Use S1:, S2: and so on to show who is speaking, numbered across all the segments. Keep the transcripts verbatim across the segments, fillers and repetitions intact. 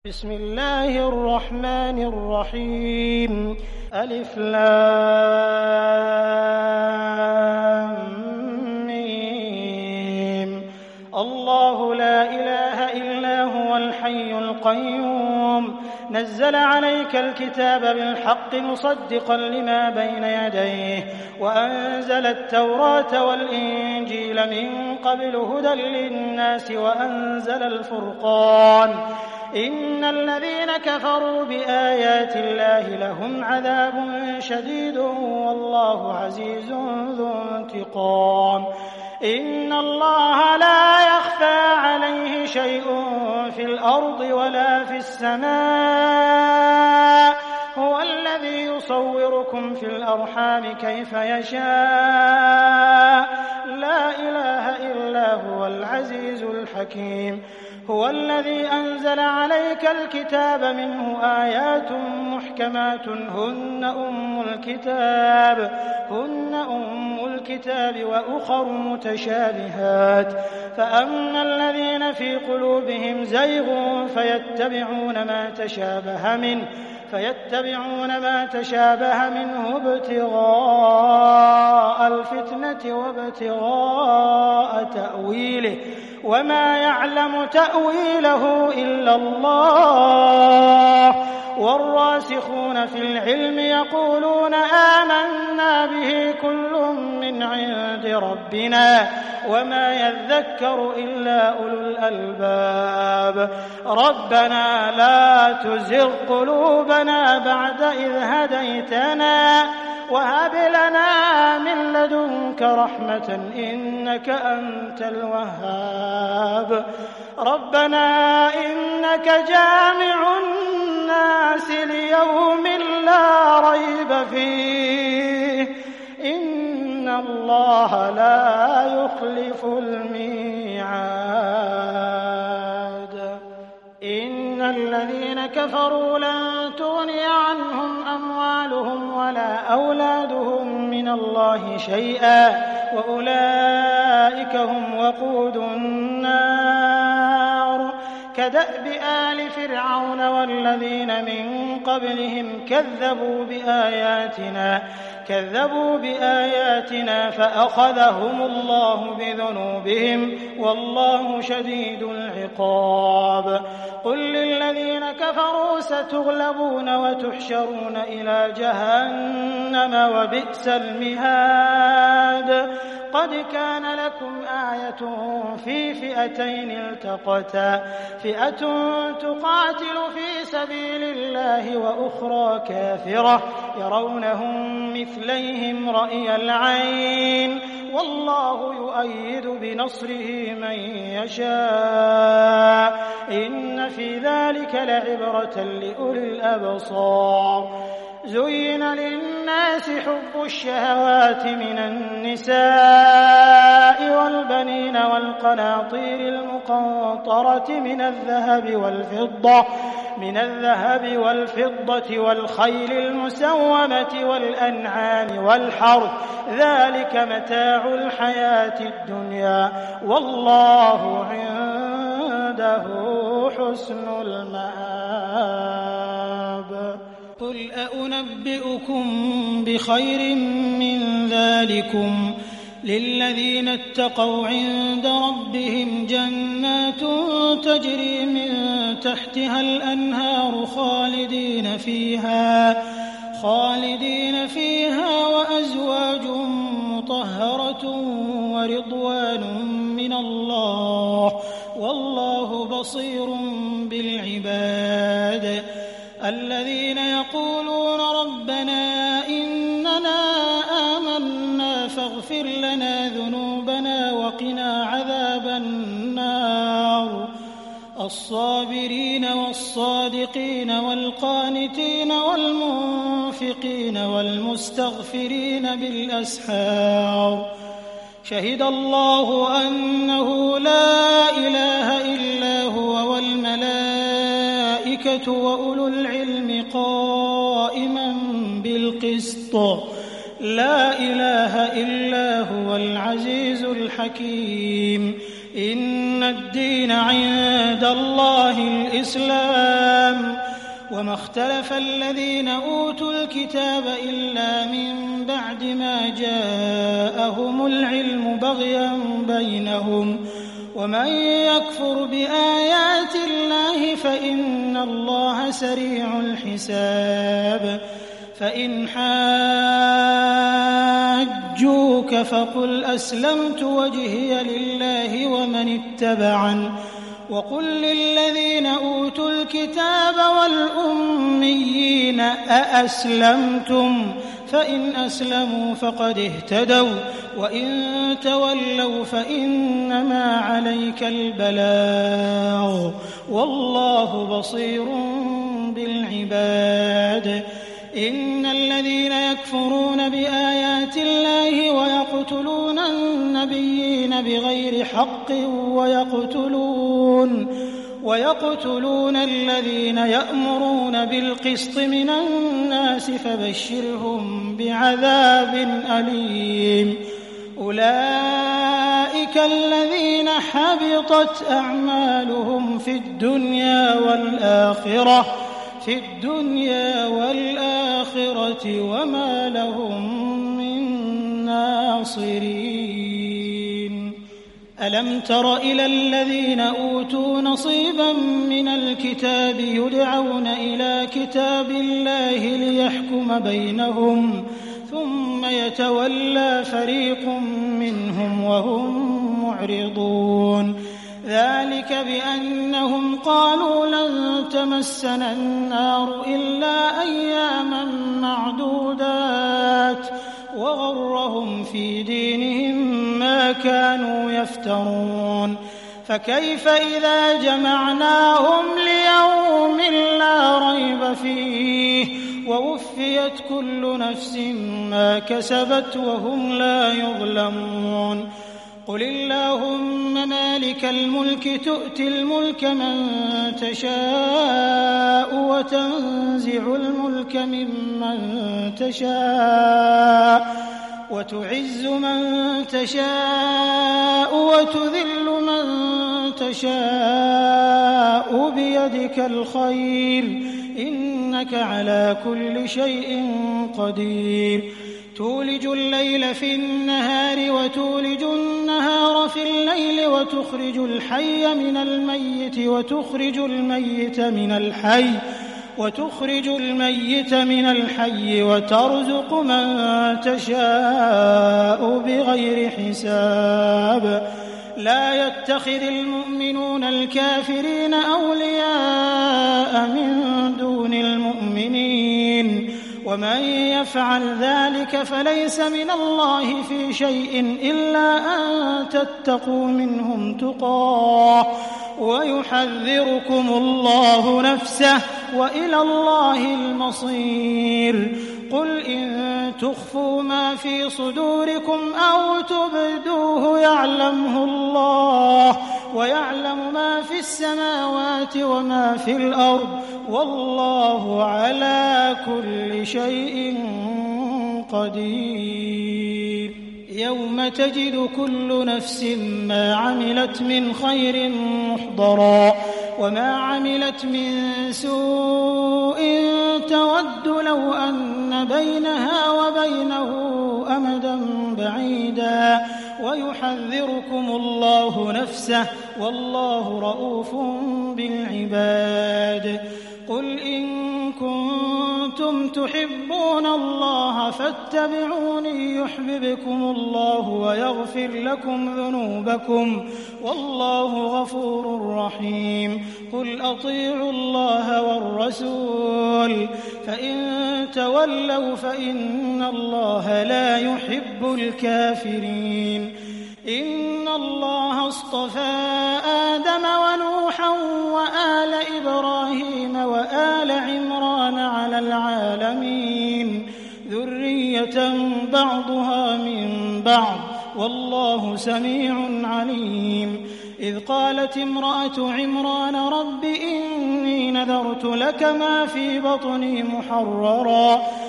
S1: بسم الله الرحمن الرحيم ألف لام ميم الله لا إله إلا هو الحي القيوم نزل عليك الكتاب بالحق مصدقا لما بين يديه وأنزل التوراة والإنجيل من قبل هدى للناس وأنزل الفرقان إن الذين كفروا بآيات الله لهم عذاب شديد والله عزيز ذو انتقام إن الله لا يخفى عليه شيء في الأرض ولا في السماء هو الذي يصوركم في الأرحام كيف يشاء لا إله إلا هو العزيز الحكيم هو الذي أنزل عليك الكتاب منه آيات محكمات هن أم الكتاب هن أم الكتاب وأخر متشابهات فأما الذين في قلوبهم زيغ فيتبعون ما تشابه منه فيتبعون ما تشابه منه ابتغاء الفتنة وابتغاء تأويله وما يعلم تأويله إلا الله والراسخون في العلم يقولون آمنا به كل من عند ربنا وما يذكر إلا أولو الألباب ربنا لا تزغ قلوبنا بعد إذ هديتنا وهب لنا من لدنك رحمة إنك أنت الوهاب ربنا إنك جامع الناس ليوم لا ريب فيه إن الله لا يخلف الميعاد إن الذين كفروا لن تغني عنهم أموالهم ولا أولادهم من الله شيئا وأولئك هم وقود النار كدأب آل فرعون والذين من قبلهم كذبوا بآياتنا كذبوا بآياتنا فأخذهم الله بذنوبهم والله شديد العقاب قل للذين كفروا ستغلبون وتحشرون إلى جهنم وبئس المهاد قد كان لكم آية في فئتين التقتا فئة تقاتل في سبيل الله وأخرى كافرة يرونهم مثليهم رأي العين والله يؤيد بنصره من يشاء إن في ذلك لعبرة لأولي الأبصار زين للناس حب الشهوات من النساء والبنين والقناطير المقنطرة من الذهب والفضة من الذهب والفضة والخيل المسومة والأنعام والحرث ذلك متاع الحياة الدنيا والله عنده حسن المآب قل أنبئكم بخير من ذلكم للذين اتقوا عند ربهم جنات تجري من تحتها الأنهار خالدين فيها خالدين فيها وأزواج مطهرة ورضوان من الله والله بصير بالعباد الذين يقولون ربنا إننا آمنا فاغفر لنا ذنوبنا وقنا عذاب النار الصابرين والصادقين والقانتين والمنفقين والمستغفرين بالأسحار شهد الله أنه لا إله إلا هو والملائكة وأولو العلم قائما بالقسط لا إله إلا هو العزيز الحكيم إن الدين عند الله الإسلام وما اختلف الذين أوتوا الكتاب إلا من بعد ما جاءهم العلم بغيا بينهم ومن يكفر بآيات الله فإن الله سريع الحساب فإن حاجوك فقل أسلمت وجهي لله ومن اتبعن وقل للذين أوتوا الكتاب والأميين أأسلمتم فإن أسلموا فقد اهتدوا وإن تولوا فإنما عليك البلاغ والله بصير بالعباد إن الذين يكفرون بآيات الله ويقتلون النبيين بغير حق ويقتلون ويقتلون الذين يأمرون بالقسط من الناس فبشرهم بعذاب أليم أولئك الذين حبطت أعمالهم في الدنيا والآخرة في الدنيا والآخرة وما لهم من ناصرين ألم تر إلى الذين أوتوا نصيبا من الكتاب يدعون إلى كتاب الله ليحكم بينهم ثم يتولى فريق منهم وهم معرضون ذلك بأنهم قالوا لن تمسنا النار إلا أياما معدودات وغرهم في دينهم ما كانوا يفترون فكيف إذا جمعناهم ليوم لا ريب فيه ووفيت كل نفس ما كسبت وهم لا يظلمون قل اللهم مالك الملك تؤتي الملك من تشاء وتنزع الملك ممن تشاء وتعز من تشاء وتذل من تشاء بيدك الخير إنك على كل شيء قدير تولج الليل في النهار وتولج النهار في الليل وتخرج الحي من الميت وتخرج الميت من الحي وتخرج الميت من الحي وترزق من تشاء بغير حساب لا يتخذ المؤمنون الكافرين أولياء من دون المؤمنين ومن يفعل ذلك فليس من الله في شيء إلا أن تتقوا منهم تقاه ويحذركم الله نفسه وإلى الله المصير قل إن تخفوا ما في صدوركم أو تبدوه يعلمه الله ويعلم ما في السماوات وما في الأرض والله على كل شيء قدير يوم تجد كل نفس ما عملت من خير محضرا وما عملت من سوء تود لو أن بينها وبينه أمدا بعيدا ويحذركم الله نفسه والله رؤوف بالعباد قل إن كنتم تحبون الله فاتبعوني يحببكم الله ويغفر لكم ذنوبكم والله غفور رحيم قل أطيعوا الله والرسول فإن تولوا فإن الله لا يحب الكافرين إن الله اصطفى آدم ونوحا وآل إبراهيم وآل عمران على العالمين ذرية بعضها من بعض والله سميع عليم إذ قالت امرأة عمران رب إني نذرت لك ما في بطني محررا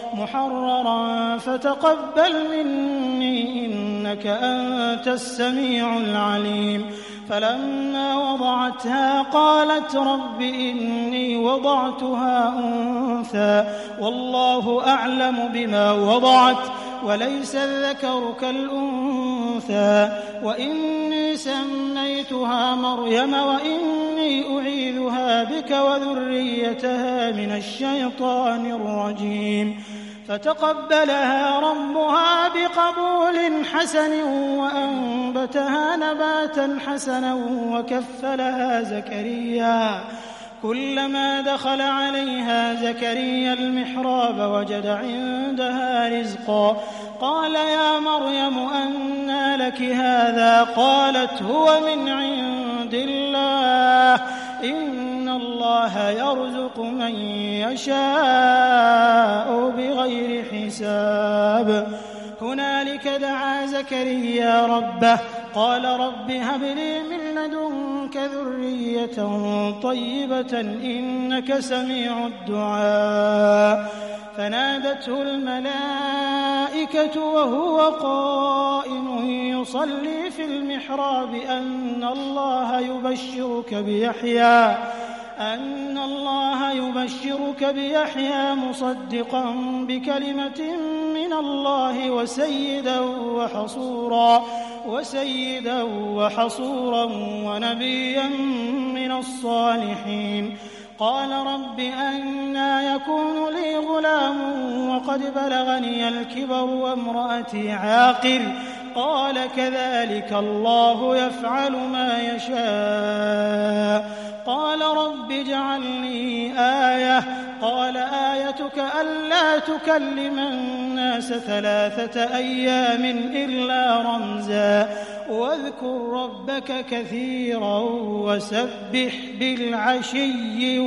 S1: محررا فتقبل مني إنك أنت السميع العليم. فلما وضعتها قالت رب إني وضعتها أنثى والله أعلم بما وضعت وليس الذكر كالأنثى وإني سميتها مريم وإني أعيذها بك وذريتها من الشيطان الرجيم. فتقبلها ربها بقبول حسن وأنبتها نباتا حسنا وكفلها زكريا. كلما دخل عليها زكريا المحراب وجد عندها رزقا قال يا مريم أنى لك هذا؟ قالت هو من عند الله إن الله يرزق من يشاء بغير حساب. هنالك دعا زكريا ربه قال رب هب لي من لدنك ذرية طيبة إنك سميع الدعاء. فنادته الملائكة وهو قائم يصلي في المحراب أن الله يبشرك بيحيى أن الله يبشرك بيحيى مصدقا بكلمة من الله وسيدا وحصورا وسيدا وحصورا ونبيا من الصالحين. قال رب أنى يكون لي غلام وقد بلغني الكبر وامرأتي عاقر؟ قال كذلك الله يفعل ما يشاء. قال رب اجعل لي آية. قال آيتك ألا تكلم الناس ثلاثة أيام إلا رمزا واذكر ربك كثيرا وسبح بالعشي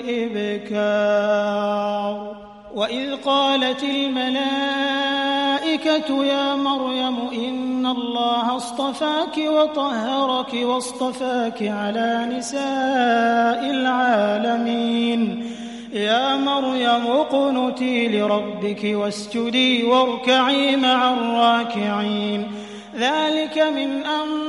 S1: والإبكار. وإذ قالت الملائكة يا مريم إن الله اصطفاك وطهرك واصطفاك على نساء العالمين. يا مريم اقنتي لربك واسجدي واركعي مع الراكعين. ذلك من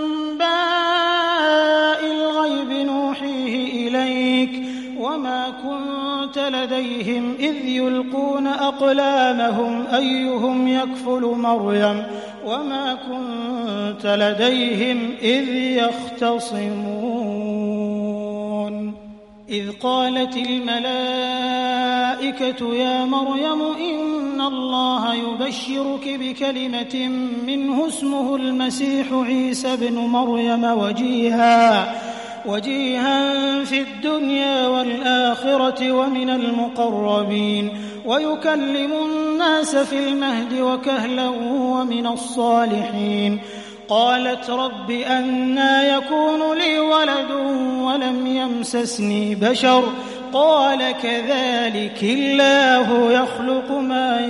S1: أنباء الغيب نوحيه إليك وما كنت لديهم إذ يلقون أقلامهم أيهم يكفل مريم وما كنت لديهم إذ يختصمون. إذ قالت الملائكة يا مريم إن الله يبشرك بكلمة منه اسمه المسيح عيسى بن مريم وجيها وجيها في الدنيا والآخرة ومن المقربين ويكلم الناس في المهد وكهلا ومن الصالحين. قالت رب أنى يكون لي ولد ولم يمسسني بشر؟ قال كذلك الله يخلق ما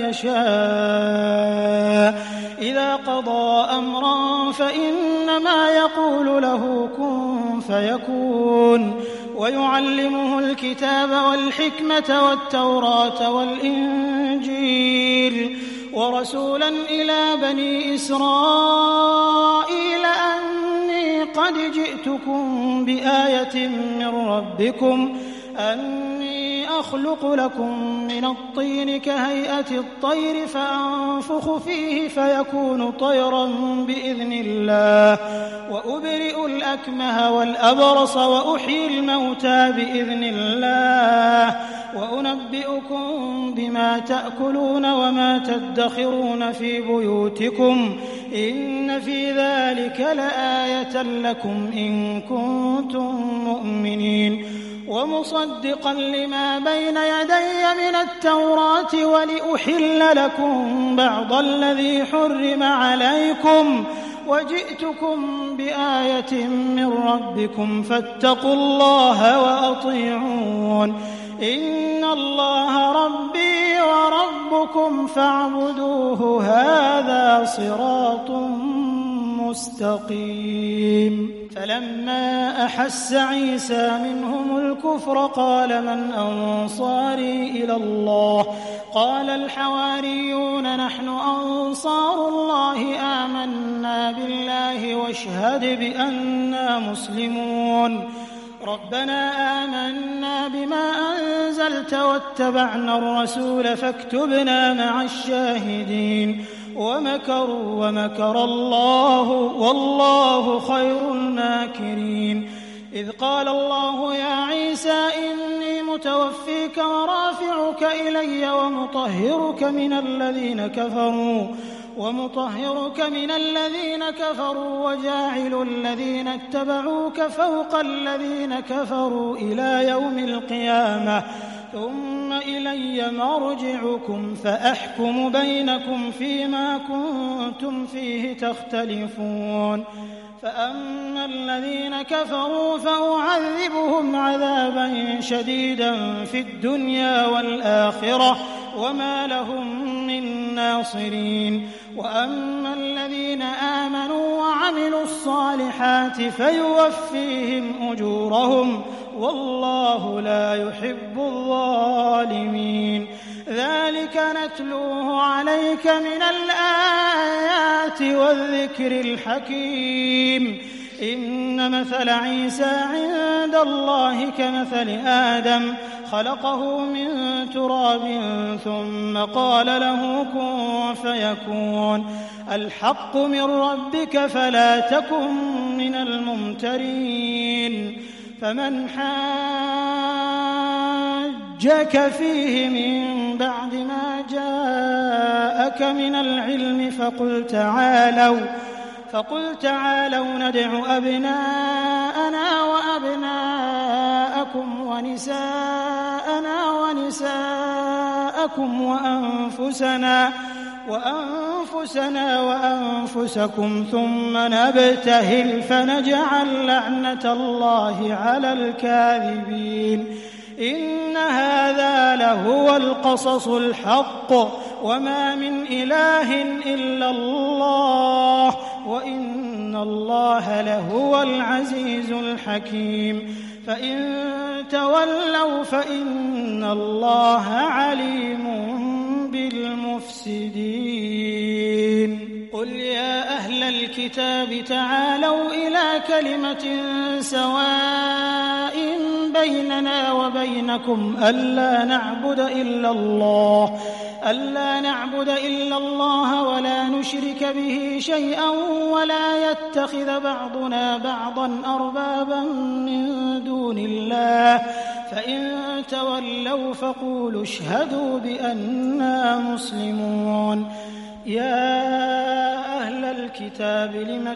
S1: يشاء إذا قضى أمرا فإنما يقول له كن فيكون. ويعلمه الكتاب والحكمة والتوراة والإنجيل ورسولا إلى بني إسرائيل أني قد جئتكم بآية من ربكم أني أخلق لكم من الطين كهيئة الطير فأنفخ فيه فيكون طيرا بإذن الله وأبرئ الأكمه والأبرص وأحيي الموتى بإذن الله وأنبئكم بما تأكلون وما تدخرون في بيوتكم إن في ذلك لآية لكم إن كنتم مؤمنين. ومصدقا لما بين يدي من التوراة ولأحل لكم بعض الذي حرم عليكم وجئتكم بآية من ربكم فاتقوا الله وأطيعون. إن الله ربي وربكم فاعبدوه هذا صراط مستقيم. فلما أحس عيسى منهم الكفر قال من أنصاري إلى الله قال الحواريون نحن أنصار الله آمنا بالله واشهد بأننا مسلمون ربنا آمنا بما أنزلت واتبعنا الرسول فاكتبنا مع الشاهدين ومكروا ومكر الله والله خير الماكرين إذ قال الله يا عيسى إني متوفيك ورافعك إلي ومطهرك من الذين كفروا ومطهرك من الذين كفروا وجاعل الذين اتبعوك فوق الذين كفروا إلى يوم القيامة ثم إلي مرجعكم فأحكم بينكم فيما كنتم فيه تختلفون فأما الذين كفروا فأعذبهم عذابا شديدا في الدنيا والآخرة وما لهم من ناصرين وأما الذين آمنوا وعملوا الصالحات فيوفيهم أجورهم والله لا يحب الظالمين ذلك نتلوه عليك من الآيات والذكر الحكيم إن مثل عيسى عند الله كمثل آدم خلقه من تراب ثم قال له كن فيكون الحق من ربك فلا تكن من الممترين فمن حاجك فيه من بعد ما جاءك من العلم فقل تعالوا فقل تعالوا ندع أبناءنا وأبناءكم ونساءنا ونساءكم وأنفسنا وأنفسنا وأنفسكم ثم نبتهل فنجعل لعنة الله على الكاذبين إن هذا لهو القصص الحق وما من إله إلا الله وإن الله لهو العزيز الحكيم فإن تولوا فإن الله عليم بالمفسدين قل يا أهل الكتاب تعالوا إلى كلمة سواء بيننا وبينكم ألا نعبد إلا الله ألا نعبد إلا الله ولا نشرك به شيئا ولا يتخذ بعضنا بعضا أربابا من دون الله فإن تولوا فقولوا اشهدوا بأننا مسلمون يا أهل الكتاب لم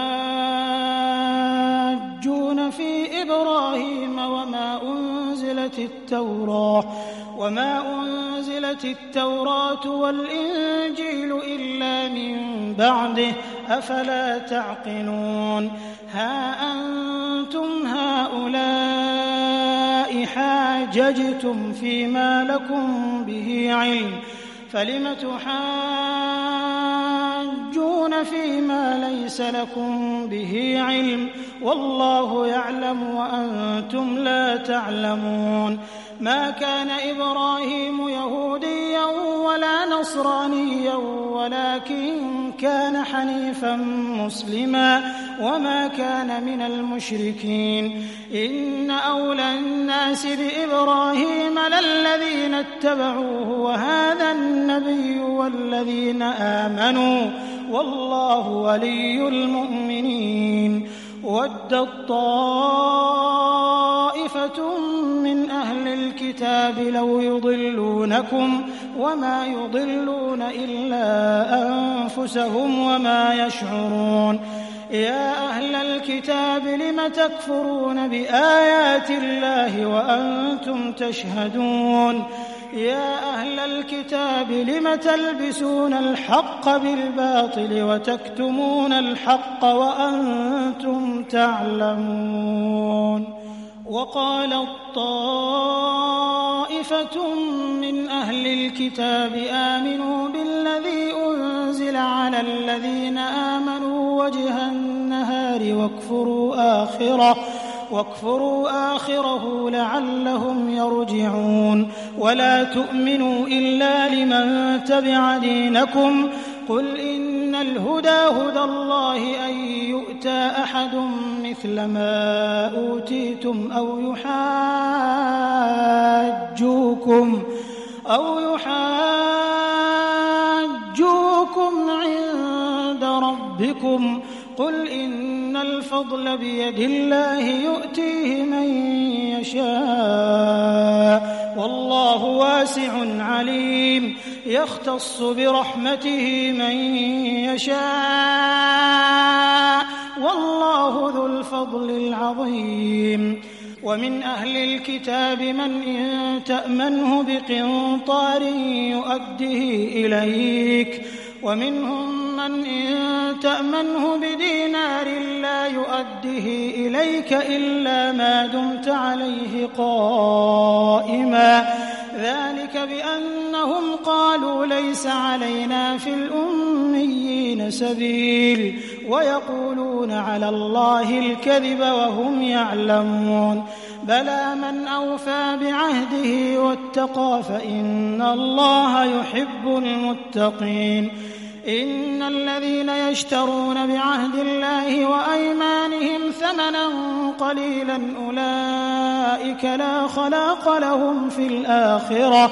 S1: تحاجون في إبراهيم وما أنزلت التوراة وما أنزلت التوراة والإنجيل إلا من بعده أفلا تعقلون ها أنتم هؤلاء حاججتم فيما لكم به علم فلم تحاجون فيما ليس لكم به علم والله يعلم وأنتم لا تعلمون ما كان إبراهيم يهوديا ولا نصرانيا ولكن كان حنيفا مسلما وما كان من المشركين إن أولى الناس بإبراهيم للذين اتبعوه وهذا النبي والذين آمنوا والله ولي المؤمنين ودت طائفة من أهل الكتاب لو يضلونكم وما يضلون إلا أنفسهم وما يشعرون يا أهل الكتاب لم تكفرون بآيات الله وأنتم تشهدون يا أهل الكتاب لم تلبسون الحق بالباطل وتكتمون الحق وأنتم تعلمون وقالت طائفة من أهل الكتاب آمنوا بالذي أنزل على الذين آمنوا وجه النهار النار واكفروا آخره واكفروا آخره لعلهم يرجعون ولا تؤمنوا إلا لمن تبع دينكم قل إن الهدى هدى الله أن يؤتى أحد مثل ما أوتيتم أو يحاجوكم أو يحاجوكم عند ربكم قل إن الفضل بيد الله يؤتيه من يشاء والله واسع عليم يختص برحمته من يشاء والله ذو الفضل العظيم ومن أهل الكتاب من إن تأمنه بقنطار يؤده إليك ومنهم من إن تأمنه بدينار لا يؤده إليك إلا ما دمت عليه قائما ذلك بأنهم قالوا ليس علينا في الأميين سبيل ويقولون على الله الكذب وهم يعلمون بلى من أوفى بعهده واتقى فإن الله يحب المتقين إن الذين يشترون بعهد الله وأيمانهم ثمنا قليلا أولئك لا خلاق لهم في الآخرة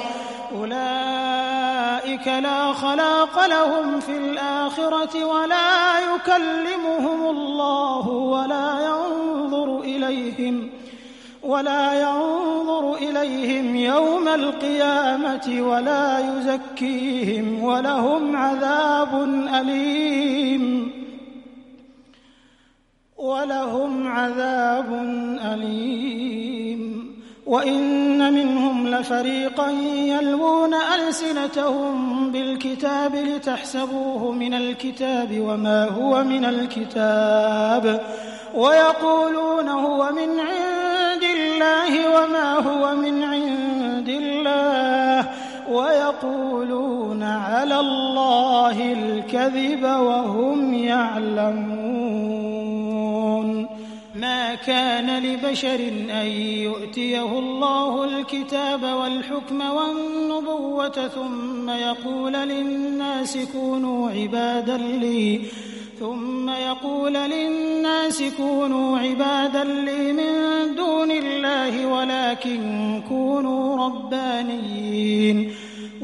S1: أولئك لا خلاق لهم في الآخرة ولا يكلمهم الله ولا ينظر إليهم ولا ينظر إليهم يوم القيامة ولا يزكيهم ولهم عذاب أليم ولهم عذاب أليم وإن منهم لفريقا يلوون ألسنتهم بالكتاب لتحسبوه من الكتاب وما هو من الكتاب ويقولون هو من عند الله وما هو من عند الله ويقولون على الله الكذب وهم يعلمون ما كان لبشر أن يؤتيه الله الكتاب والحكم والنبوة ثم يقول للناس كونوا عبادا لي ثم يقول للناس كونوا عبادا لي من دون الله ولكن كونوا ربانيين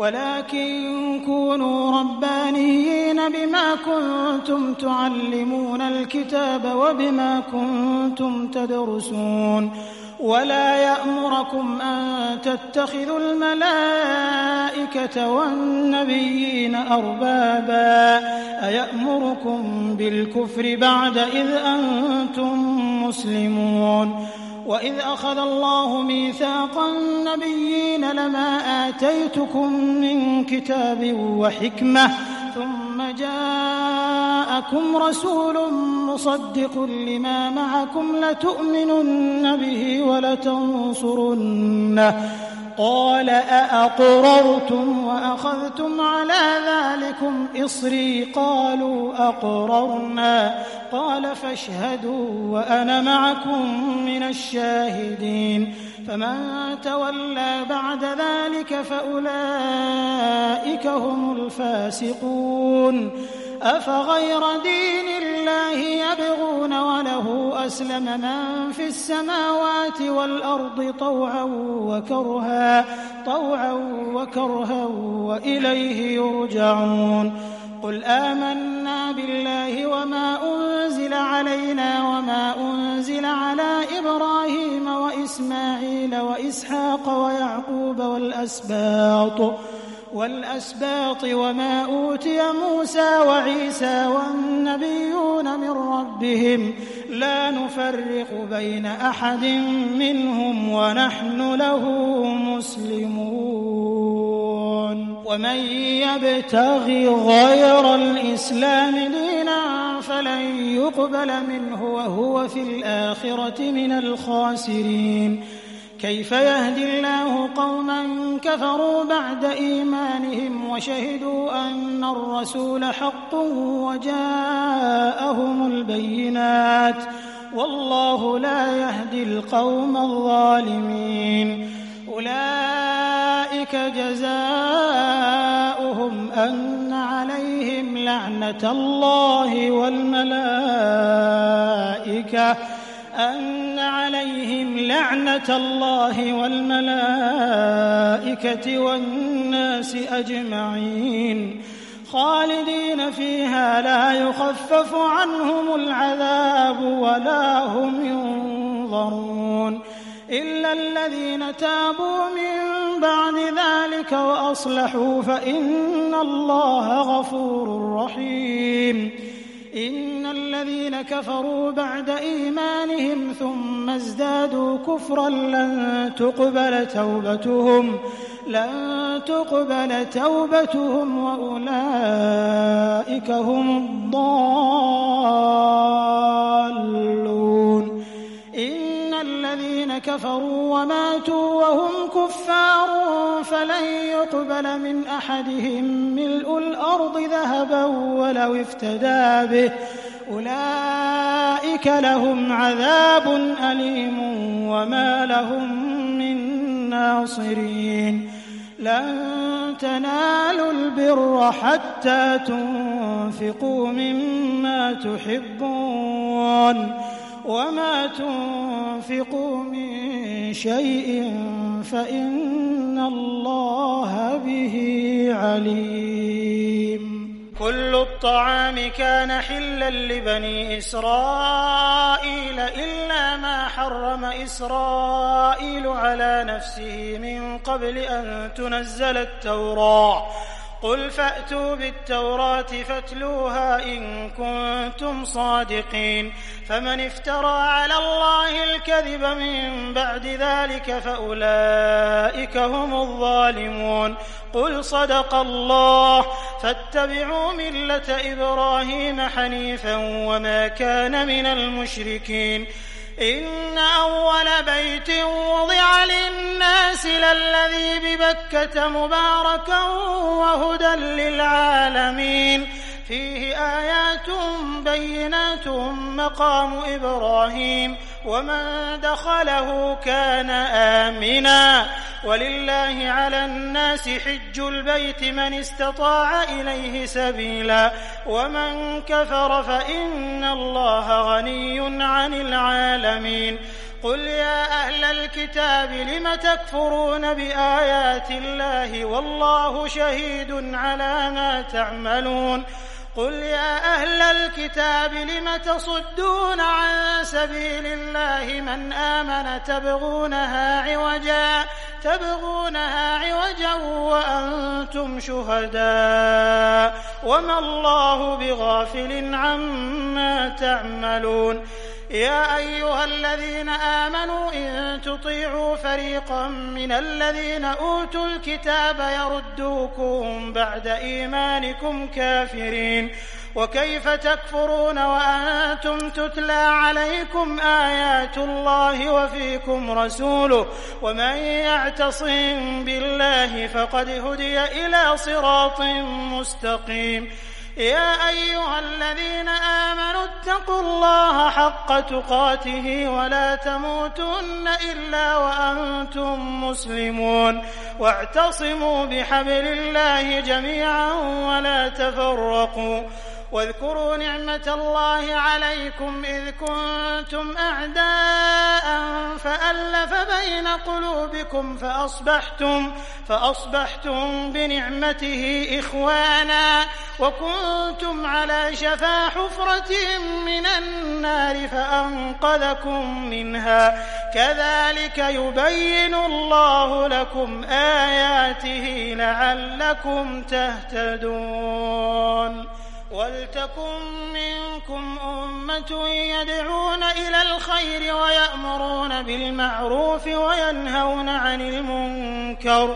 S1: ولكن كونوا ربانيين بما كنتم تعلمون الكتاب وبما كنتم تدرسون ولا يأمركم أن تتخذوا الملائكة والنبيين أربابا أيأمركم بالكفر بعد إذ أنتم مسلمون وإذ أخذ الله ميثاق النبيين لما آتيتكم من كتاب وحكمة ثم جاءكم رسول مصدق لما معكم لتؤمنن به ولتنصرنه قال أأقررتم وأخذتم على ذلكم إصري قالوا أقررنا قال فاشهدوا وأنا معكم من الشاهدين فمن تولى بعد ذلك فأولئك هم الفاسقون أفغير دين الله يبغون وله أسلم من في السماوات والأرض طوعا وكرها طوعا وكرها وإليه يرجعون قل آمنا بالله وما أنزل علينا وما أنزل على إبراهيم وإسماعيل وإسحاق ويعقوب والأسباط والأسباط وما أوتي موسى وعيسى والنبيون من ربهم لا نفرق بين أحد منهم ونحن له مسلمون ومن يبتغي غير الإسلام دينا فلن يقبل منه وهو في الآخرة من الخاسرين كيف يهدي الله قوما كفروا بعد إيمانهم وشهدوا أن الرسول حق وجاءهم البينات والله لا يهدي القوم الظالمين. أولئك جزاؤهم أن عليهم لعنة الله والملائكة أن عليهم لعنة الله والملائكة والناس أجمعين خالدين فيها لا يخفف عنهم العذاب ولا هم ينظرون إلا الذين تابوا من بعد ذلك وأصلحوا فإن الله غفور رحيم. إن الذين كفروا بعد إيمانهم ثم ازدادوا كفرا لن تقبل توبتهم لن تقبل توبتهم وأولئك هم الضالون. إن الذين كفروا وماتوا وهم كفار فلن يقبل من أحدهم ملء الأرض ذهبا ولو افتدى به أولئك لهم عذاب أليم وما لهم من ناصرين. لن تنالوا البر حتى تنفقوا مما تحبون وما تنفقوا من شيء فإن الله به عليم. كل الطعام كان حلا لبني إسرائيل إلا ما حرم إسرائيل على نفسه من قبل أن تنزل التوراة. قل فأتوا بالتوراة فاتلوها إن كنتم صادقين. فمن افترى على الله الكذب من بعد ذلك فأولئك هم الظالمون. قل صدق الله فاتبعوا ملة إبراهيم حنيفا وما كان من المشركين. إن أول بيت وضع للناس للذي ببكة مباركا وهدى للعالمين فيه آيات بينات مقام إبراهيم ومن دخله كان آمنا ولله على الناس حج البيت من استطاع إليه سبيلا ومن كفر فإن الله غني عن العالمين. قل يا أهل الكتاب لم تكفرون بآيات الله والله شهيد على ما تعملون. قل يا أهل الكتاب لم تصدون عن سبيل الله من آمن تبغونها عوجا تبغونها عوجا وأنتم شهداء وما الله بغافل عما تعملون. يا أيها الذين آمنوا إن تطيعوا فريقا من الذين أوتوا الكتاب يردوكم بعد إيمانكم كافرين. وكيف تكفرون وأنتم تتلى عليكم آيات الله وفيكم رسوله ومن يعتصم بالله فقد هدي إلى صراط مستقيم. يا أيها الذين آمنوا اتقوا الله حق تقاته ولا تموتن إلا وأنتم مسلمون واعتصموا بحبل الله جميعا ولا تفرقوا. واذكروا نعمة الله عليكم إذ كنتم أعداء فألف بين قلوبكم فأصبحتم, فأصبحتم بنعمته إخوانا وكنتم على شفا حفرة من النار فأنقذكم منها. كذلك يبين الله لكم آياته لعلكم تهتدون. ولتكن منكم أمة يدعون إلى الخير ويأمرون بالمعروف وينهون عن المنكر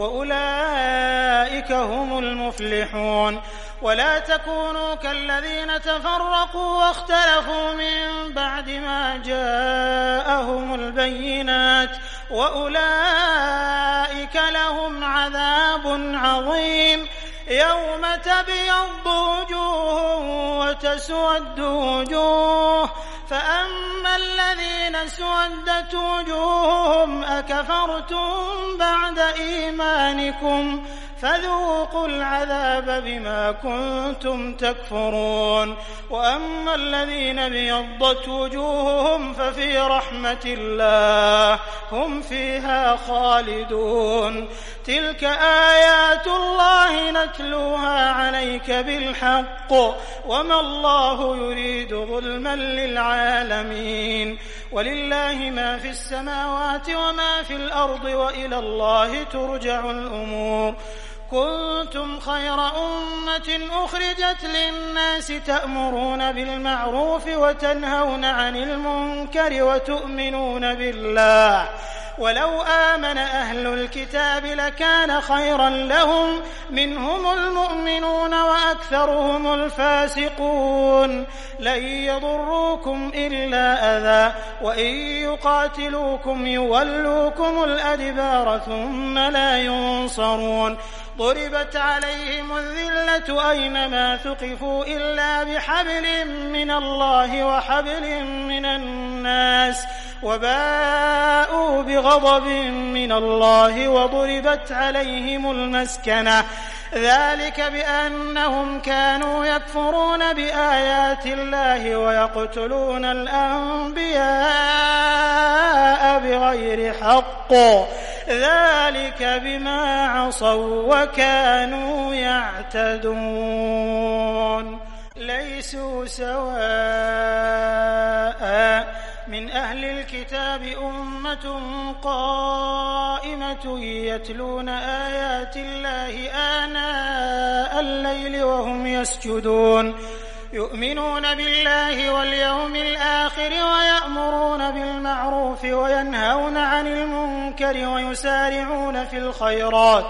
S1: وأولئك هم المفلحون. ولا تكونوا كالذين تفرقوا واختلفوا من بعد ما جاءهم البينات وأولئك لهم عذاب عظيم. يوم تبيض وجوه وتسود وجوه، فأما الذين اسودت وجوههم أكفرتم بعد إيمانكم فذوقوا العذاب بما كنتم تكفرون. وأما الذين ابيضت وجوههم ففي رحمة الله هم فيها خالدون. تلك آيات الله نتلوها عليك بالحق وما الله يريد ظلما للعالمين. ولله ما في السماوات وما في الأرض وإلى الله ترجع الأمور. كنتم خير أمة أخرجت للناس تأمرون بالمعروف وتنهون عن المنكر وتؤمنون بالله. ولو آمن أهل الكتاب لكان خيرا لهم، منهم المؤمنون وأكثرهم الفاسقون. لن يضروكم إلا أذى، وإن يقاتلوكم يولوكم الأدبار ثم لا ينصرون. ضربت عليهم الذلة أينما ثقفوا إلا بحبل من الله وحبل من الناس، وباءوا بغضب من الله وضربت عليهم المسكنة. ذلك بأنهم كانوا يكفرون بآيات الله ويقتلون الأنبياء بغير حق، ذلك بما عصوا وكانوا يعتدون. ليسوا سواء من أهل الكتاب أمة قائمة يتلون آيات الله آناء الليل وهم يسجدون، يؤمنون بالله واليوم الآخر ويأمرون بالمعروف وينهون عن المنكر ويسارعون في الخيرات،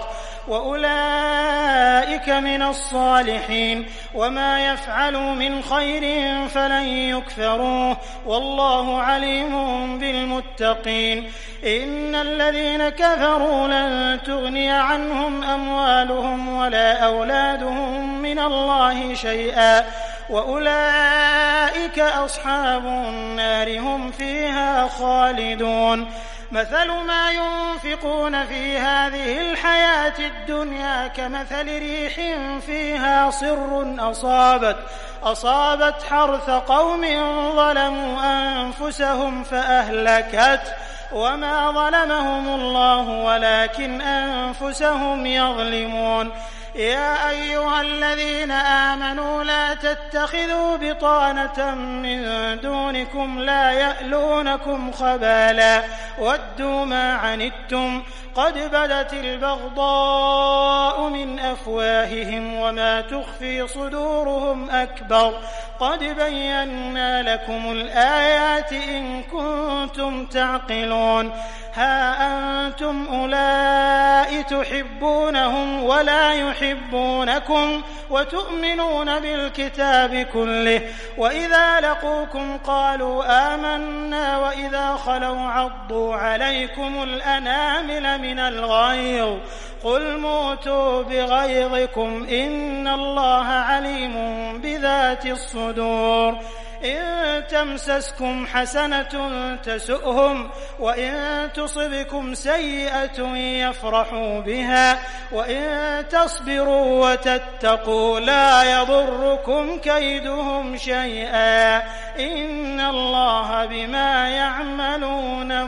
S1: وأولئك من الصالحين. وما يفعلوا من خير فلن يكفروه، والله عليم بالمتقين. إن الذين كفروا لن تغني عنهم أموالهم ولا أولادهم من الله شيئا، وأولئك أصحاب النار هم فيها خالدون. مثل ما ينفقون في هذه الحياة الدنيا كمثل ريح فيها صر أصابت أصابت حرث قوم ظلموا أنفسهم فأهلكت، وما ظلمهم الله ولكن أنفسهم يظلمون. يا أيها الذين آمنوا لا تتخذوا بطانة من دونكم لا يألونكم خبالا ودوا ما عنتم قد بدت البغضاء من أفواههم وما تخفي صدورهم أكبر قد بينا لكم الآيات إن كنتم تعقلون. ها أنتم أولئك تحبونهم ولا يحبونكم وتؤمنون بالكتاب كله، وإذا لقوكم قالوا آمنا وإذا خلوا عضوا عليكم الأنامل من الغيظ قل موتوا بغيظكم إن الله عليم بذات الصدور. إن تمسسكم حسنة تسؤهم وإن تصبكم سيئة يفرحوا بها وإن تصبروا وتتقوا لا يضركم كيدهم شيئا إن الله بما يعملون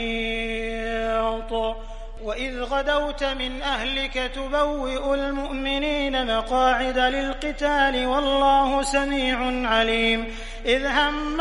S1: محيط. وإذ غدوت من أهلك تبوئ المؤمنين مقاعد للقتال والله سميع عليم. إذ هم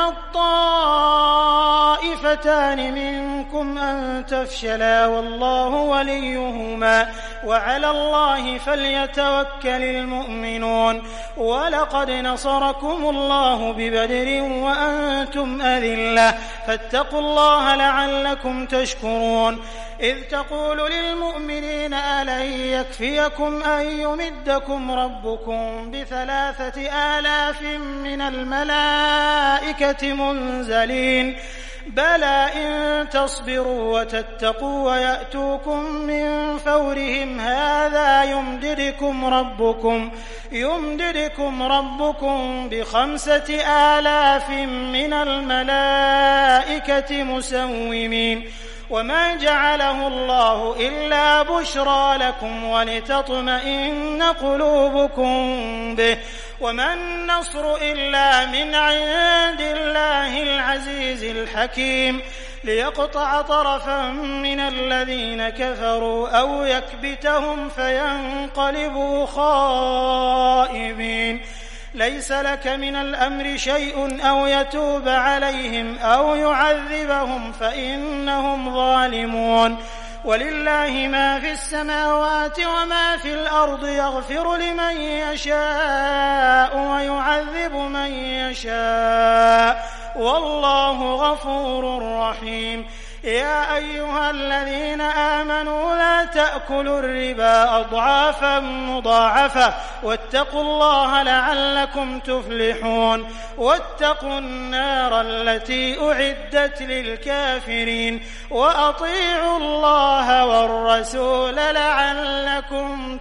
S1: الطائفتان منكم أن تفشلا والله وليهما وعلى الله فليتوكل المؤمنون. ولقد نصركم الله ببدر وأنتم أذلة فاتقوا الله لعلكم تشكرون. إذ تقول للمؤمنين ألن يكفيكم أن يمدكم ربكم بثلاثة آلاف من الملائكة منزلين بلى إن تصبروا وتتقوا ويأتوكم من فورهم هذا يمددكم ربكم يمددكم ربكم بخمسة آلاف من الملائكة مسومين وما جعله الله إلا بشرى لكم ولتطمئن قلوبكم به وما النصر إلا من عند الله العزيز الحكيم ليقطع طرفا من الذين كفروا أو يكبتهم فينقلبوا خائبين ليس لك من الأمر شيء أو يتوب عليهم أو يعذبهم فإنهم ظالمون ولله ما في السماوات وما في الأرض يغفر لمن يشاء ويعذب من يشاء والله غفور رحيم يا أيها الذين آمنوا لا تأكلوا الربا أضعافا مضاعفة واتقوا الله لعلكم تفلحون واتقوا النار التي أعدت للكافرين وأطيعوا الله والرسول لعلكم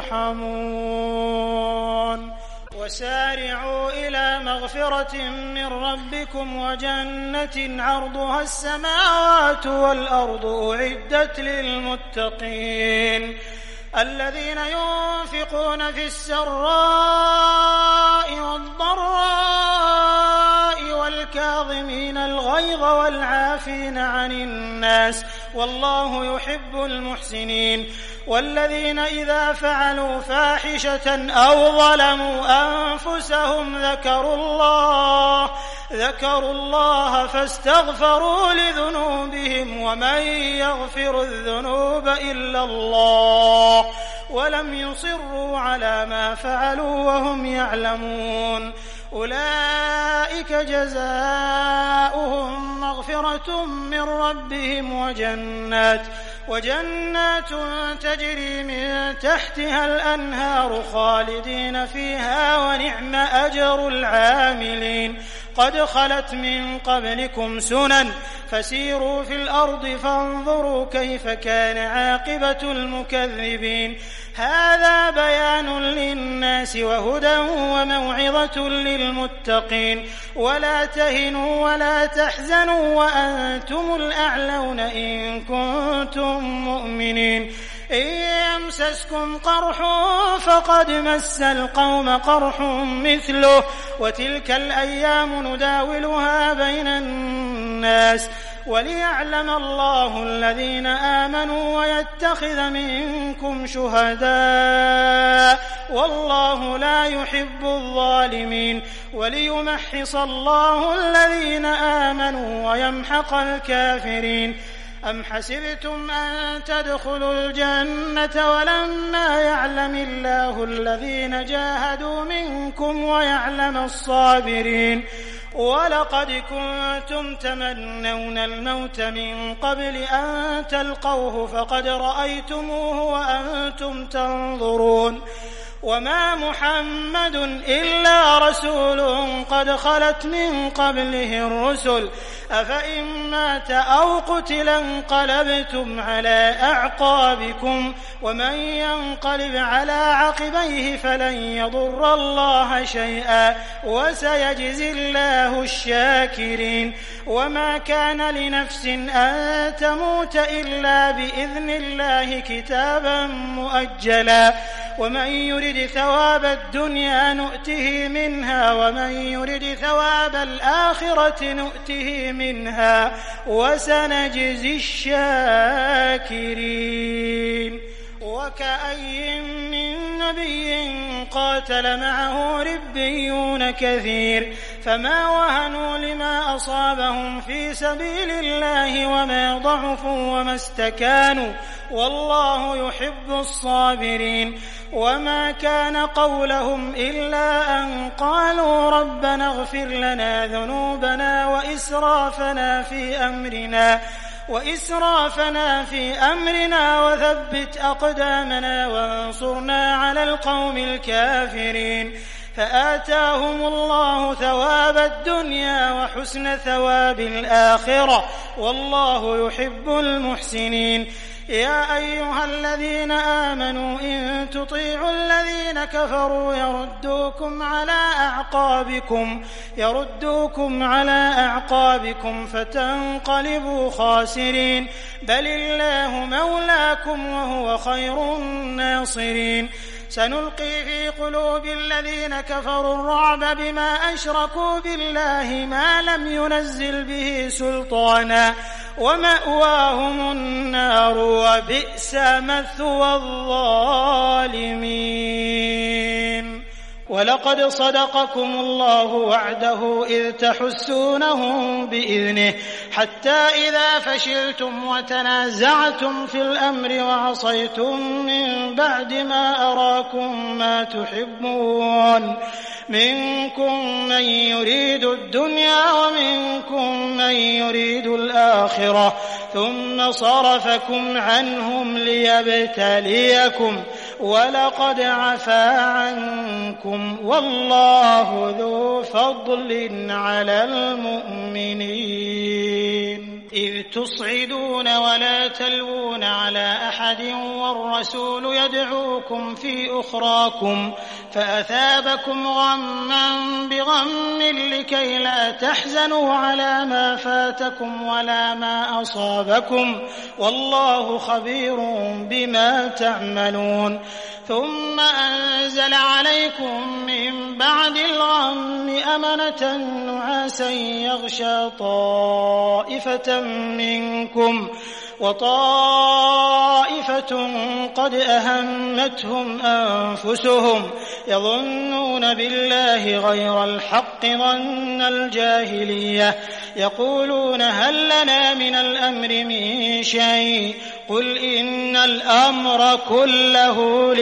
S1: ترحمون وسارعوا إلى مغفرة من ربكم وجنة عرضها السماوات والأرض أعدت للمتقين الذين ينفقون في السراء والضراء والكاظمين الغيظ والعافين عن الناس والله يحب المحسنين والذين إذا فعلوا فاحشة أو ظلموا أنفسهم ذكروا الله ذكروا الله فاستغفروا لذنوبهم ومن يغفر الذنوب إلا الله ولم يصروا على ما فعلوا وهم يعلمون أولئك جزاؤهم مغفرة من ربهم وجنات وجنات تجري من تحتها الأنهار خالدين فيها ونعم أجر العاملين قد خلت من قبلكم سنن فسيروا في الأرض فانظروا كيف كان عاقبة المكذبين هذا بيان للناس وهدى وموعظة للمتقين ولا تهنوا ولا تحزنوا وأنتم الأعلون إن كنتم مؤمنين إن يمسسكم قرح فقد مس القوم قرح مثله وتلك الأيام نداولها بين الناس وليعلم الله الذين آمنوا ويتخذ منكم شهداء والله لا يحب الظالمين وليمحص الله الذين آمنوا ويمحق الكافرين أم حسبتم أن تدخلوا الجنة ولما يعلم الله الذين جاهدوا منكم ويعلم الصابرين ولقد كنتم تمنون الموت من قبل أن تلقوه فقد رأيتموه وأنتم تنظرون وما محمد إلا رسول قد خلت من قبله الرسل أفإن مات أو قتل انقلبتم على أعقابكم ومن ينقلب على عقبيه فلن يضر الله شيئا وسيجزي الله الشاكرين وما كان لنفس أن تموت إلا بإذن الله كتابا مؤجلا ومن يرد ثواب الدنيا نؤته منها ومن يرد ثواب الآخرة نؤته منها وسنجزي الشاكرين وكأي من نبي قاتل معه ربيون كثير فما وهنوا لما أصابهم في سبيل الله وما ضعفوا وما استكانوا والله يحب الصابرين وما كان قولهم إلا أن قالوا ربنا اغفر لنا ذنوبنا وإسرافنا في أمرنا وإسرافنا في أمرنا وثبت أقدامنا وانصرنا على القوم الكافرين فآتاهم الله ثواب الدنيا وحسن ثواب الآخرة والله يحب المحسنين. يا أيها الذين آمنوا إن تطيعوا الذين كفروا يردوكم على أعقابكم يردوكم على أعقابكم فتنقلبوا خاسرين بل الله مولاكم وهو خير الناصرين. سنلقي في قلوب الذين كفروا الرعب بما أشركوا بالله ما لم ينزل به سلطانا ومأواهم النار وبئس مثوى الظالمين. ولقد صدقكم الله وعده إذ تحسونهم بإذنه حتى إذا فشلتم وتنازعتم في الأمر وعصيتم من بعد ما أراكم ما تحبون منكم من يريد الدنيا ومنكم من يريد الآخرة ثم صرفكم عنهم ليبتليكم ولقد عفا عنكم والله ذو فضل على المؤمنين. إذ تصعدون ولا تلوون على أحد والرسول يدعوكم في أخراكم فأثابكم غما بغم لكي لا تحزنوا على ما فاتكم ولا ما أصابكم والله خبير بما تعملون. ثم أنزل عليكم من بعد الغم أمنة نعاسا يغشى طائفة منكم وطائفة قد أهمتهم أنفسهم يظنون بالله غير الحق ظن الجاهلية يقولون هل لنا من الأمر من شيء قل إن الأمر كله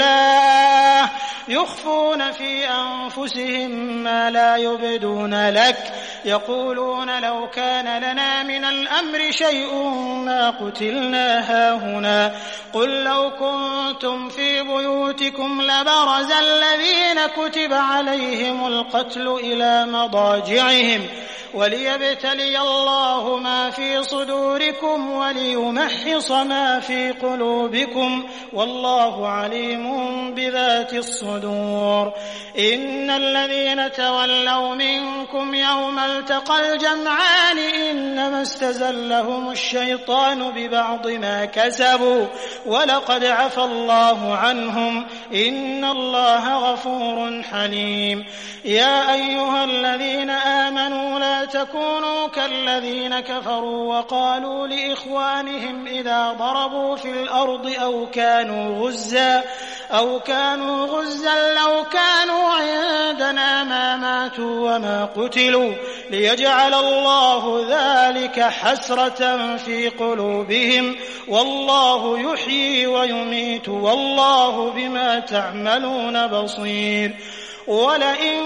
S1: لله يخفون في أنفسهم ما لا يبدون لك يقولون لو كان لنا من الأمر شيء ما قتلنا هاهنا قل لو كنتم في بيوتكم لبرز الذين كتب عليهم القتل إلى مضاجعهم وليبتلي الله ما في صدوركم وليمحص ما في قلوبكم والله عليم بذات الصدور. إن الذين تولوا منكم يوم التقى الجمعان إنما استزلهم الشيطان ببعض ما كسبوا ولقد عفى الله عنهم إن الله غفور حليم. يا أيها الذين آمنوا لا تكونوا كالذين كفروا وقالوا لإخوانهم إذا ضربوا في الأرض أو كانوا غزا أو كانوا غزا لو كانوا عندنا ما ماتوا وما قتلوا ليجعل الله ذلك حسرة في قلوبهم والله يحيي ويميت والله بما تعملون بصير. ولئن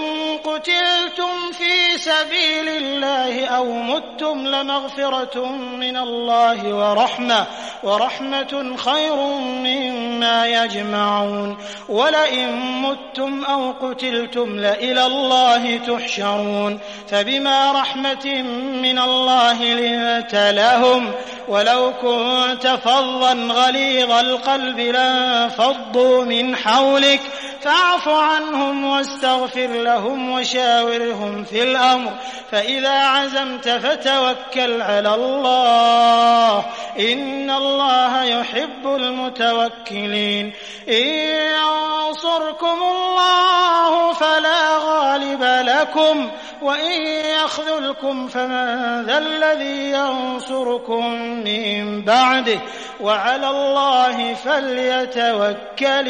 S1: قتلتم في سبيل الله أو متم لمغفرة من الله ورحمة ورحمة خير مما يجمعون. ولئن متم أو قتلتم لإلى الله تحشرون فبما رحمة من الله لنت لهم ولو كنت فظا غليظ القلب لانفضوا من حولك فاعف عنهم واستغفر لهم وشاورهم في الأمر فإذا عزمت فتوكل على الله إن الله يحب المتوكلين. إن ينصركم الله فلا غالب لكم وإن يخذلكم فمن ذا الذي ينصركم من بعده وعلى الله فليتوكل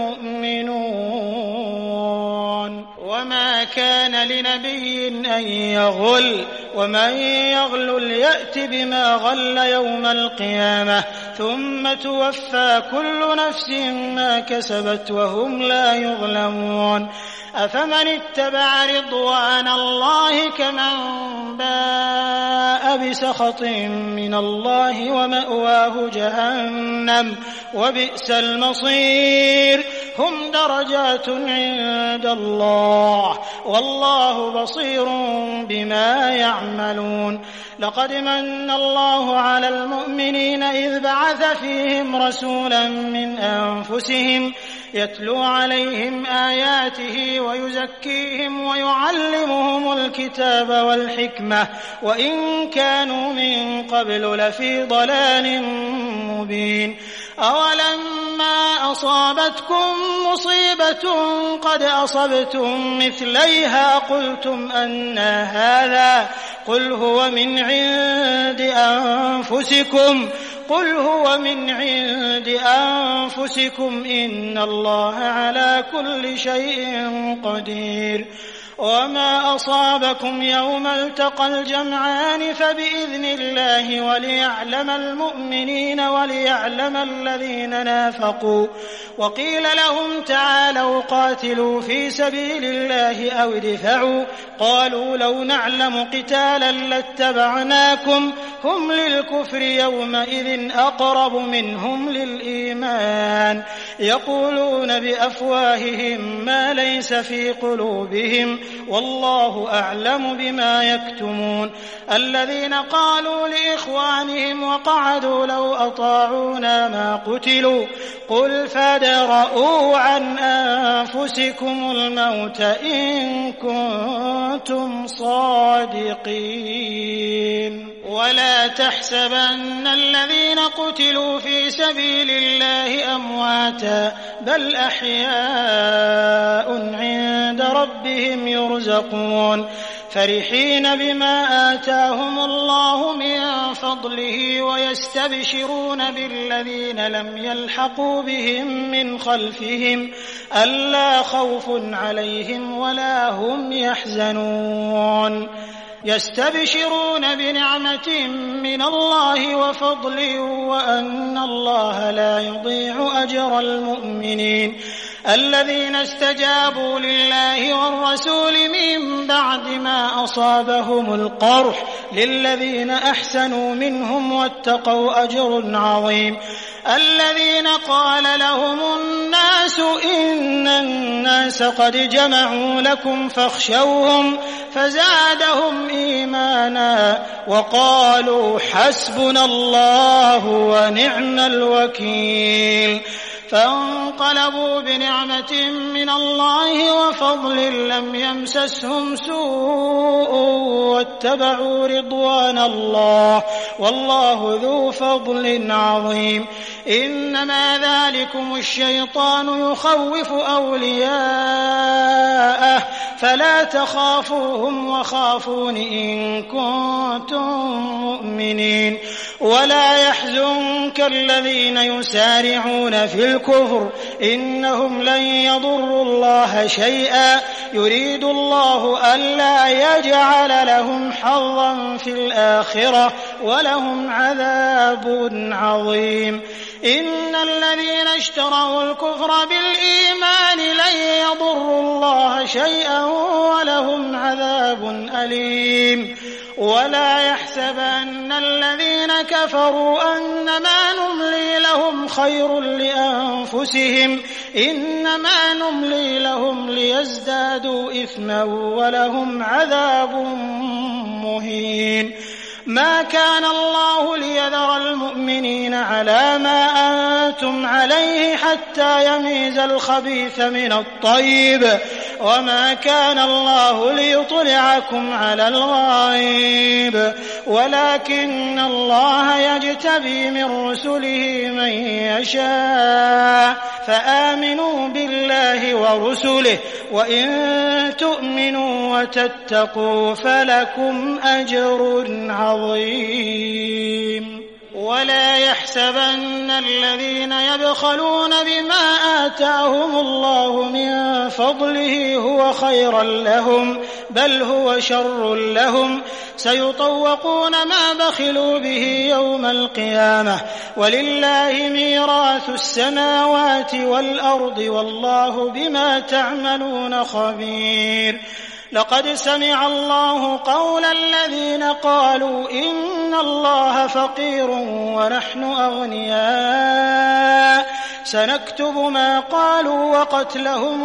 S1: المؤمنون. وما كان لنبي أن يغل ومن يغل يأت بما غل يوم القيامة ثم توفى كل نفس ما كسبت وهم لا يظلمون. أفمن اتبع رضوان الله كمن باء بسخط من الله ومأواه جهنم وبئس المصير. هم درجات عند الله والله بصير بما يعملون. لقد من الله على المؤمنين إذ بعث فيهم رسولا من أنفسهم يتلو عليهم آياته ويزكيهم ويعلمهم الكتاب والحكمة وإن كانوا من قبل لفي ضلال مبين. أولما أصابتكم مصيبة قد أصبتم مثليها قلتم أنى هذا قل هو من عند أنفسكم قل هو من عند أنفسكم إن الله على كل شيء قدير. وما أصابكم يوم التقى الجمعان فبإذن الله وليعلم المؤمنين وليعلم الذين نافقوا. وقيل لهم تعالوا قاتلوا في سبيل الله أو ادفعوا قالوا لو نعلم قتالا لاتبعناكم هم للكفر يومئذ أقرب منهم للإيمان يقولون بأفواههم ما ليس في قلوبهم والله أعلم بما يكتمون. الذين قالوا لإخوانهم وقعدوا لو أطاعونا ما قتلوا قل فادرءوا عن أنفسكم الموت إن كنتم صادقين. ولا تحسبن الذين قتلوا في سبيل الله أمواتا بل أحياء عند ربهم يرزقون فرحين بما آتاهم الله من فضله ويستبشرون بالذين لم يلحقوا بهم من خلفهم ألا خوف عليهم ولا هم يحزنون. يستبشرون بنعمة من الله وفضل وأن الله لا يضيع أجر المؤمنين. الذين استجابوا لله والرسول من بعد ما أصابهم القرح للذين أحسنوا منهم واتقوا أجر عظيم. الذين قال لهم الناس إن الناس قد جمعوا لكم فاخشوهم فزادهم إيمانا وقالوا حسبنا الله ونعم الوكيل. فانقلبوا بنعمة من الله وفضل لم يمسسهم سوء واتبعوا رضوان الله والله ذو فضل عظيم. إنما ذلكم الشيطان يخوف أولياءه فلا تخافوهم وخافون إن كنتم مؤمنين. ولا يحزنك الذين يسارعون في الكفر إنهم لن يضروا الله شيئا يريد الله ألا يجعل لهم حظا في الآخرة ولهم عذاب عظيم. إن الذين اشتروا الكفر بالإيمان لن يضروا الله شيئا ولهم عذاب أليم. ولا يحسبن الذين كفروا أنما نملي لهم خير لأنفسهم إنما نملي لهم ليزدادوا إثما ولهم عذاب مهين. ما كان الله ليذر المؤمنين على ما أنتم عليه حتى يميز الخبيث من الطيب وما كان الله ليطلعكم على الغيب ولكن الله يجتبي من رسله من يشاء فآمنوا بالله ورسله وإن تؤمنوا وتتقوا فلكم أجر عظيم. ولا يحسبن الذين يبخلون بما آتاهم الله من فضله هو خيرا لهم بل هو شر لهم سيطوقون ما بخلوا به يوم القيامة ولله ميراث السماوات والأرض والله بما تعملون خبير. لقد سمع الله قول الذين قالوا إن الله فقير ونحن أغنياء سنكتب ما قالوا وقتلهم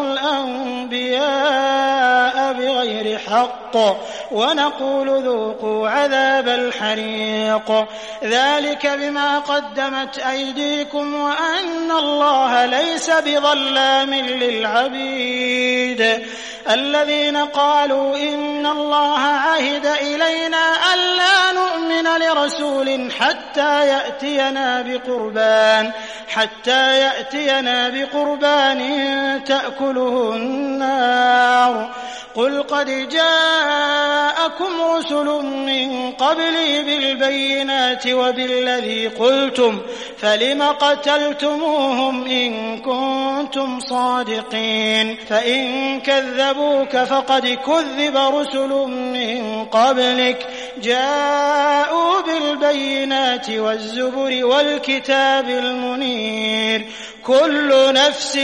S1: الأنبياء بغير حق ونقول ذوقوا عذاب الحريق ذلك بما قدمت أيديكم وأن الله ليس بظلام للعبيد الذين قالوا إن الله عهد إلينا ألا نؤمن لرسول حتى يأتينا بقربان حتى يأتينا بقربان تأكله النار قل قد جاءكم رسل من قبلي بالبينات وبالذي قلتم فلم قتلتموهم إن كنتم صادقين فإن كذبوك فقد كذب رسل من قبلك جاءوا بالبينات والزبر والكتاب المنير كل نفس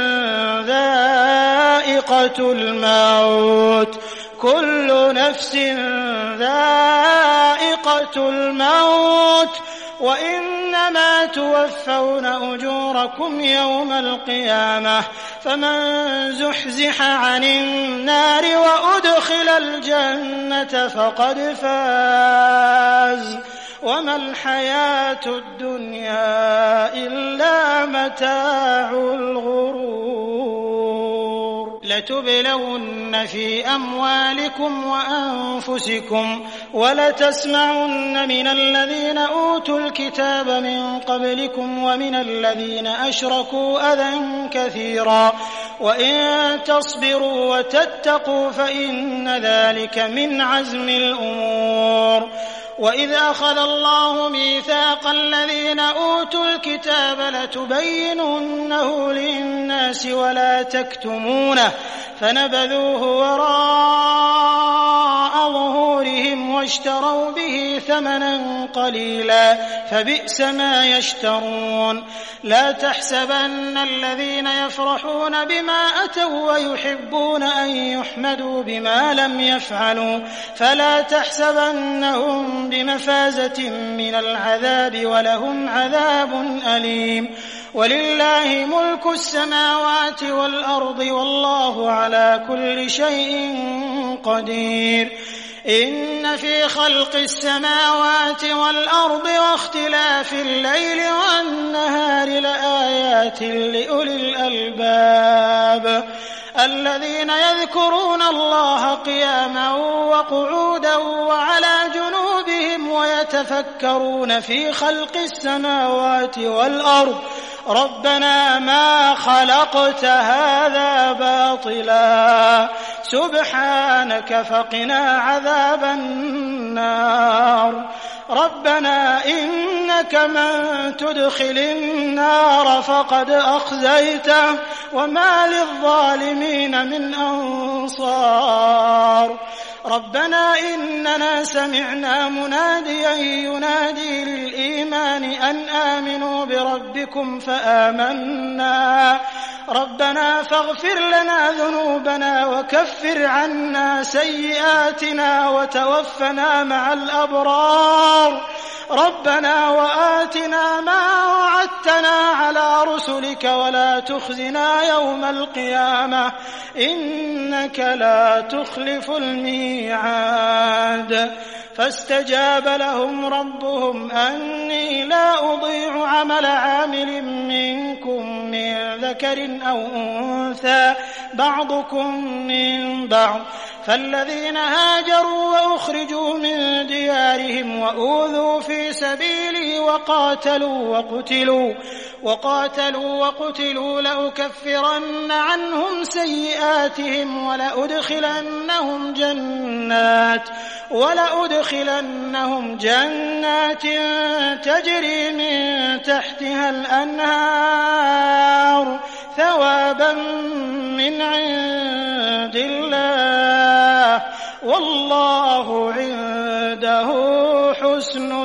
S1: ذائقة الموت كل نفس ذائقة الموت وإنما توفون أجوركم يوم القيامة فمن زحزح عن النار وأدخل الجنة فقد فاز وما الحياة الدنيا إلا متاع الغرور لتبلون في أموالكم وأنفسكم ولتسمعن من الذين أوتوا الكتاب من قبلكم ومن الذين أشركوا أذى كثيرا وإن تصبروا وتتقوا فإن ذلك من عزم الأمور وإذ أخذ الله ميثاق الذين أوتوا الكتاب لتبيننه للناس ولا تكتمونه فنبذوه وراء ظهورهم واشتروا به ثمنا قليلا فبئس ما يشترون لا تحسبن الذين يفرحون بما أتوا ويحبون أن يحمدوا بما لم يفعلوا فلا تحسبنهم بمفازة من العذاب ولهم عذاب أليم ولله ملك السماوات والأرض والله على كل شيء قدير إن في خلق السماوات والأرض واختلاف الليل والنهار لآيات لأولي الألباب الذين يذكرون الله قياما وقعودا وعلى جنوبهم ويتفكرون في خلق السماوات والأرض ربنا ما خلقت هذا باطلا سبحانك فقنا عذاب النار ربنا إنك من تدخل النار فقد أخزيته وما للظالمين من أنصار ربنا إننا سمعنا مناديا ينادي للإيمان أن آمنوا بربكم فآمنا ربنا فاغفر لنا ذنوبنا وكفر عنا سيئاتنا وتوفنا مع الأبرار ربنا وآتنا ما وعدتنا على رسلك ولا تخزنا يوم القيامة إنك لا تخلف الميعاد فاستجاب لهم ربهم أني لا أضيع عمل عامل منكم من ذكر أو أنثى بعضكم من بعض فالذين هاجروا وأخرجوا من ديارهم وأوذوا في سبيلي وقاتلوا وقتلوا وقاتلوا وقتلوا لأكفرن عنهم سيئاتهم ولأدخلنهم جنات ولأدخلنهم جنات تجري من تحتها الأنهار ثوابا من عند الله والله عنده حسن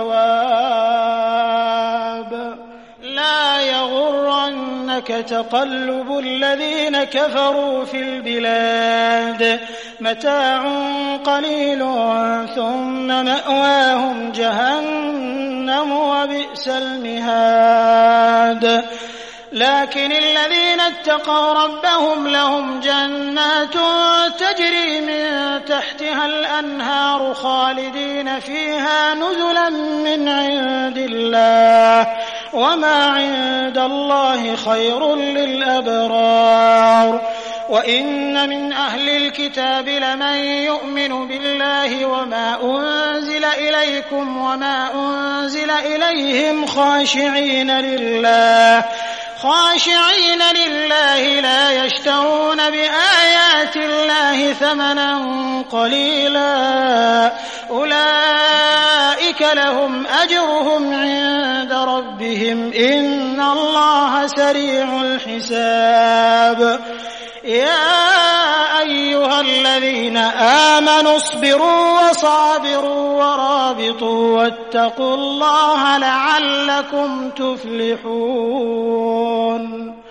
S1: الثواب لا يغرنك تقلب الذين كفروا في البلاد متاع قليل ثم مأواهم جهنم وبئس المهاد لكن الذين اتقوا ربهم لهم جنات تجري من تحتها الأنهار خالدين فيها نزلا من عند الله وما عند الله خير للأبرار. وإن من أهل الكتاب لمن يؤمن بالله وما أنزل إليكم وما أنزل إليهم خاشعين لله خاشعين لله لا يشترون بآيات الله ثمنا قليلا أولئك لهم أجرهم عند ربهم إن الله سريع الحساب. يا أيها الذين آمنوا اصبروا وصابروا ورابطوا واتقوا الله لعلكم تفلحون.